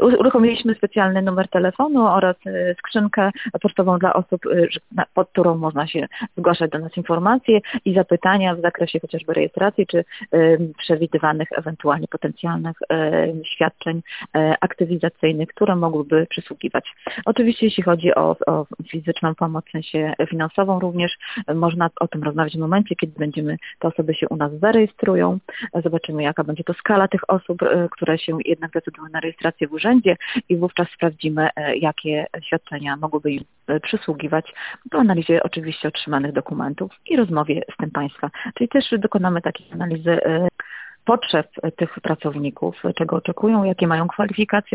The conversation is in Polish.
Uruchomiliśmy specjalny numer telefonu oraz skrzynkę pocztową dla osób, pod którą można się zgłaszać do nas informacje i zapytania w zakresie chociażby rejestracji czy przewidywanych ewentualnie potencjalnych świadczeń aktywizacyjnych, które mogłyby przysługiwać. Oczywiście jeśli chodzi o fizyczną pomoc, w sensie finansową również, można o tym rozmawiać w momencie, kiedy te osoby się u nas zarejestrują. Zobaczymy, jaka będzie to skala tych osób, które się jednak decydują na rejestrację w urzędzie i wówczas sprawdzimy, jakie świadczenia mogłyby im przysługiwać po analizie oczywiście otrzymanych dokumentów i rozmowie z tym państwa. Czyli też dokonamy takiej analizy potrzeb tych pracowników, czego oczekują, jakie mają kwalifikacje